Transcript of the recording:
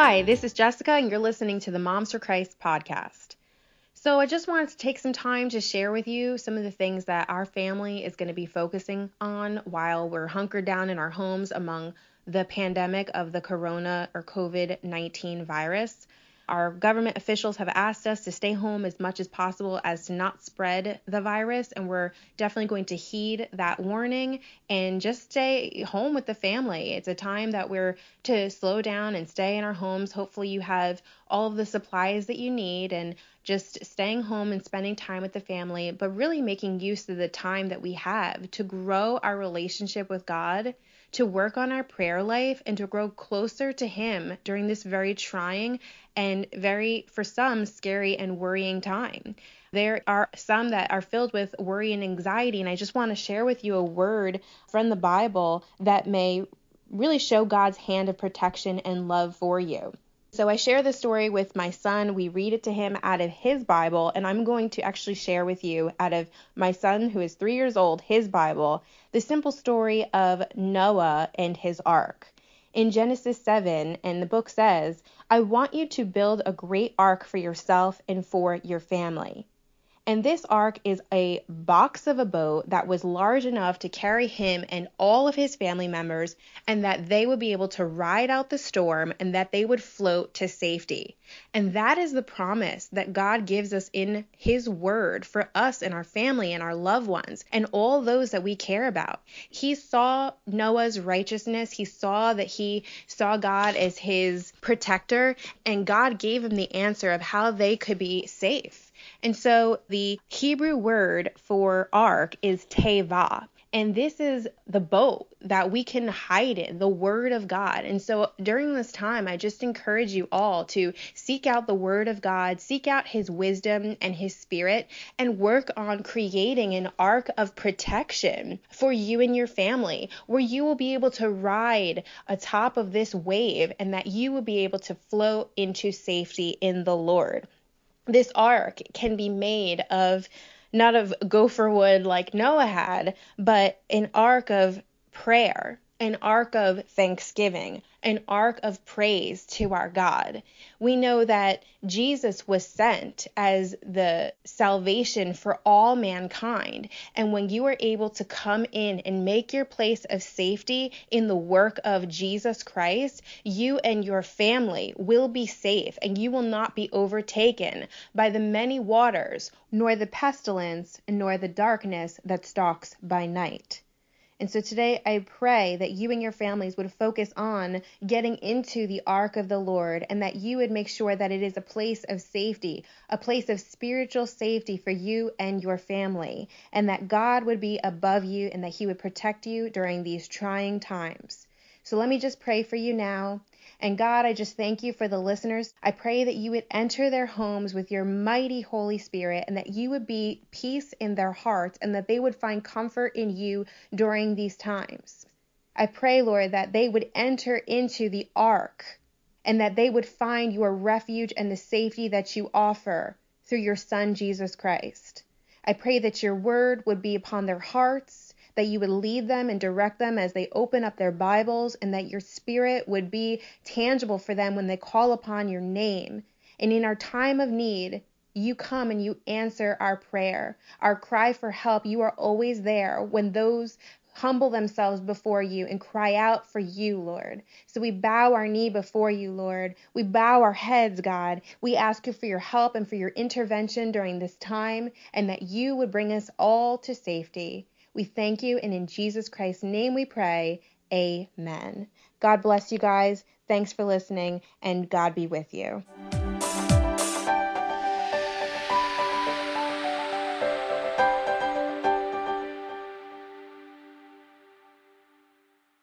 Hi, this is Jessica, and you're listening to the Moms for Christ podcast. So I just wanted to take some time to share with you some of the things that our family is going to be focusing on while we're hunkered down in our homes among the pandemic of the corona or COVID-19 virus. Our government officials have asked us to stay home as much as possible as to not spread the virus, and we're definitely going to heed that warning and just stay home with the family. It's a time that we're to slow down and stay in our homes. Hopefully you have all of the supplies that you need and just staying home and spending time with the family, but really making use of the time that we have to grow our relationship with God, to work on our prayer life, and to grow closer to Him during this very trying and very, for some, scary and worrying time. There are some that are filled with worry and anxiety, and I just want to share with you a word from the Bible that may really show God's hand of protection and love for you. So I share this story with my son. We read it to him out of his Bible, and I'm going to actually share with you out of my son, who is 3 years old, his Bible, the simple story of Noah and his ark. In Genesis 7, and the book says, "I want you to build a great ark for yourself and for your family." And this ark is a box of a boat that was large enough to carry him and all of his family members, and that they would be able to ride out the storm and that they would float to safety. And that is the promise that God gives us in His Word for us and our family and our loved ones and all those that we care about. He saw Noah's righteousness. He saw that he saw God as his protector, and God gave him the answer of how they could be safe. And so the Hebrew word for ark is tevah. And this is the boat that we can hide in, the Word of God. And so during this time, I just encourage you all to seek out the Word of God, seek out His wisdom and His Spirit, and work on creating an ark of protection for you and your family, where you will be able to ride atop of this wave and that you will be able to float into safety in the Lord. This ark can be made of not of gopher wood like Noah had, but an ark of prayer, an ark of thanksgiving, an ark of praise to our God. We know that Jesus was sent as the salvation for all mankind. And when you are able to come in and make your place of safety in the work of Jesus Christ, you and your family will be safe, and you will not be overtaken by the many waters, nor the pestilence, nor the darkness that stalks by night. And so today I pray that you and your families would focus on getting into the ark of the Lord, and that you would make sure that it is a place of safety, a place of spiritual safety for you and your family, and that God would be above you and that He would protect you during these trying times. So let me just pray for you now. And God, I just thank you for the listeners. I pray that you would enter their homes with your mighty Holy Spirit, and that you would be peace in their hearts, and that they would find comfort in you during these times. I pray, Lord, that they would enter into the ark, and that they would find your refuge and the safety that you offer through your Son, Jesus Christ. I pray that your word would be upon their hearts, that you would lead them and direct them as they open up their Bibles, and that your Spirit would be tangible for them when they call upon your name. And in our time of need, you come and you answer our prayer, our cry for help. You are always there when those humble themselves before you and cry out for you, Lord. So we bow our knee before you, Lord. We bow our heads, God. We ask you for your help and for your intervention during this time, and that you would bring us all to safety. We thank you, and in Jesus Christ's name we pray, amen. God bless you guys. Thanks for listening, and God be with you.